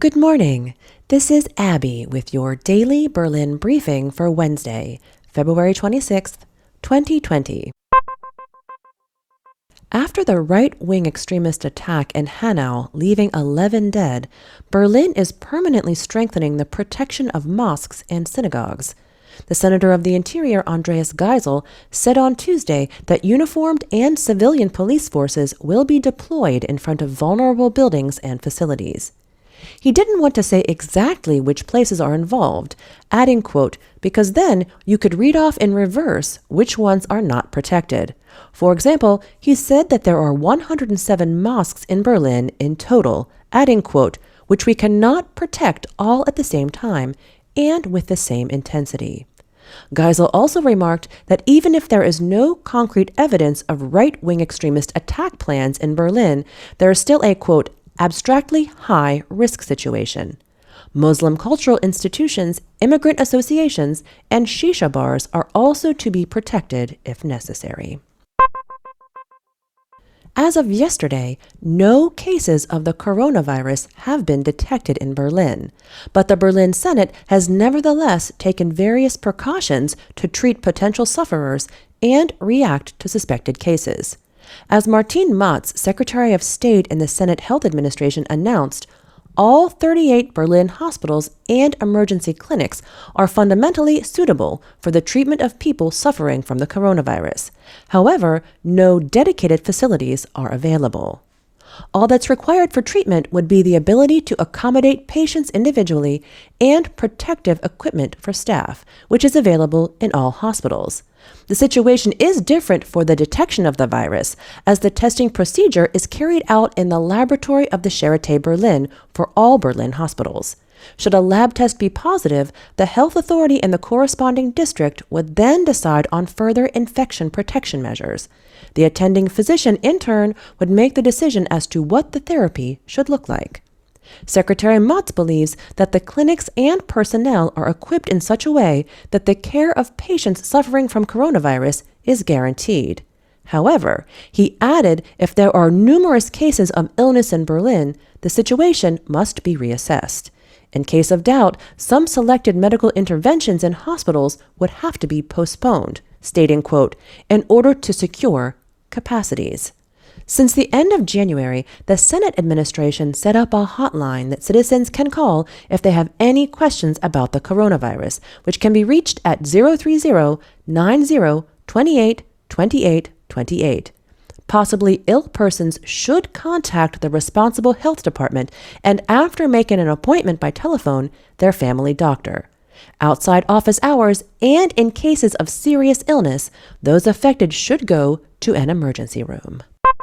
Good morning. This is Abby with your daily Berlin briefing for Wednesday, February 26th, 2020. After the right-wing extremist attack in Hanau, leaving 11 dead, Berlin is permanently strengthening the protection of mosques and synagogues. The Senator of the Interior, Andreas Geisel, said on Tuesday that uniformed and civilian police forces will be deployed in front of vulnerable buildings and facilities. He didn't want to say exactly which places are involved, adding, quote, because then you could read off in reverse which ones are not protected. For example, he said that there are 107 mosques in Berlin in total, adding, quote, which we cannot protect all at the same time and with the same intensity. Geisel also remarked that even if there is no concrete evidence of right-wing extremist attack plans in Berlin, there is still a, quote, abstractly high risk situation. Muslim cultural institutions, immigrant associations, and shisha bars are also to be protected if necessary. As of yesterday, no cases of the coronavirus have been detected in Berlin, but the Berlin Senate has nevertheless taken various precautions to treat potential sufferers and react to suspected cases. As Martin Matz, Secretary of State in the Senate Health Administration, announced, all 38 Berlin hospitals and emergency clinics are fundamentally suitable for the treatment of people suffering from the coronavirus. However, no dedicated facilities are available. All that's required for treatment would be the ability to accommodate patients individually and protective equipment for staff, which is available in all hospitals. The situation is different for the detection of the virus, as the testing procedure is carried out in the laboratory of the Charité Berlin for all Berlin hospitals. Should a lab test be positive, the health authority in the corresponding district would then decide on further infection protection measures. The attending physician, in turn, would make the decision as to what the therapy should look like. Secretary Matz believes that the clinics and personnel are equipped in such a way that the care of patients suffering from coronavirus is guaranteed. However, he added if there are numerous cases of illness in Berlin, the situation must be reassessed. In case of doubt, some selected medical interventions in hospitals would have to be postponed, stating, quote, in order to secure capacities. Since the end of January, the Senate administration set up a hotline that citizens can call if they have any questions about the coronavirus, which can be reached at 030-90-28-28-28. Possibly ill persons should contact the responsible health department and, after making an appointment by telephone, their family doctor. Outside office hours and in cases of serious illness, those affected should go to an emergency room.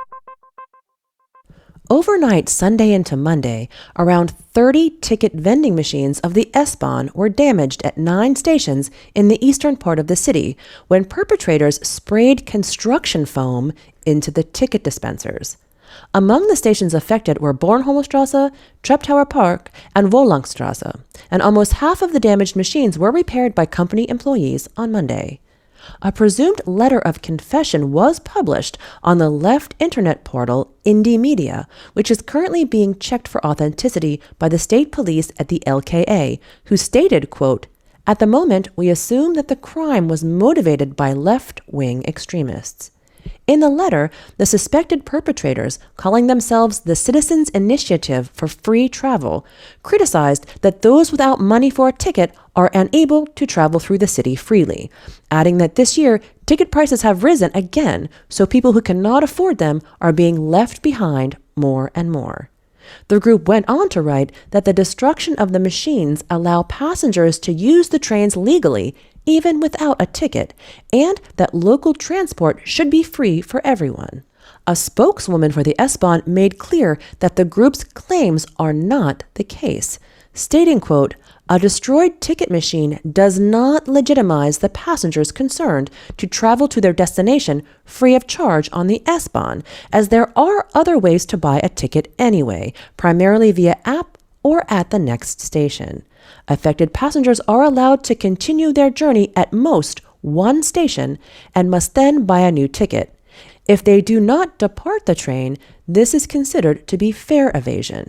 Overnight Sunday into Monday, around 30 ticket vending machines of the S-Bahn were damaged at 9 stations in the eastern part of the city when perpetrators sprayed construction foam into the ticket dispensers. Among the stations affected were Bornholmerstrasse, Treptower Park, and Wohlangstrasse, and almost half of the damaged machines were repaired by company employees on Monday. A presumed letter of confession was published on the left internet portal Indymedia, which is currently being checked for authenticity by the state police at the LKA, who stated, quote, at the moment, we assume that the crime was motivated by left-wing extremists. In the letter, the suspected perpetrators, calling themselves the Citizens Initiative for Free Travel, criticized that those without money for a ticket are unable to travel through the city freely, adding that this year, ticket prices have risen again, so people who cannot afford them are being left behind more and more. The group went on to write that the destruction of the machines allow passengers to use the trains legally, even without a ticket, and that local transport should be free for everyone. A spokeswoman for the S-Bahn made clear that the group's claims are not the case, stating, quote, a destroyed ticket machine does not legitimize the passengers concerned to travel to their destination free of charge on the S-Bahn, as there are other ways to buy a ticket anyway, primarily via app or at the next station. Affected passengers are allowed to continue their journey at most one station and must then buy a new ticket. If they do not depart the train, this is considered to be fare evasion.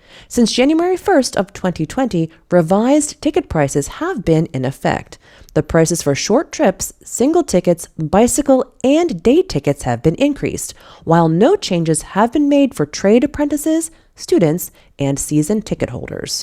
Since January 1st of 2020, revised ticket prices have been in effect. The prices for short trips, single tickets, bicycle, and day tickets have been increased, while no changes have been made for trade apprentices, students, and season ticket holders.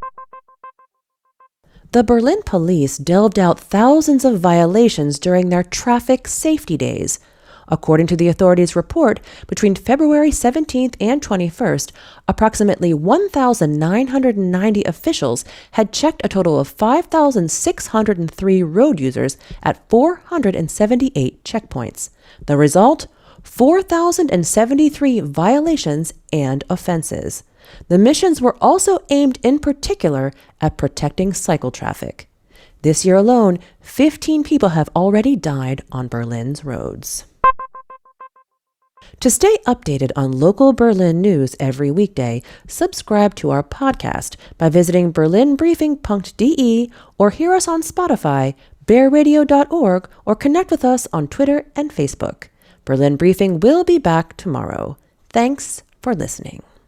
The Berlin police delved out thousands of violations during their traffic safety days. According to the authorities' report, between February 17th and 21st, approximately 1,990 officials had checked a total of 5,603 road users at 478 checkpoints. The result? 4,073 violations and offenses. The missions were also aimed in particular at protecting cycle traffic. This year alone, 15 people have already died on Berlin's roads. To stay updated on local Berlin news every weekday, subscribe to our podcast by visiting berlinbriefing.de or hear us on Spotify, bearradio.org, or connect with us on Twitter and Facebook. Berlin Briefing will be back tomorrow. Thanks for listening.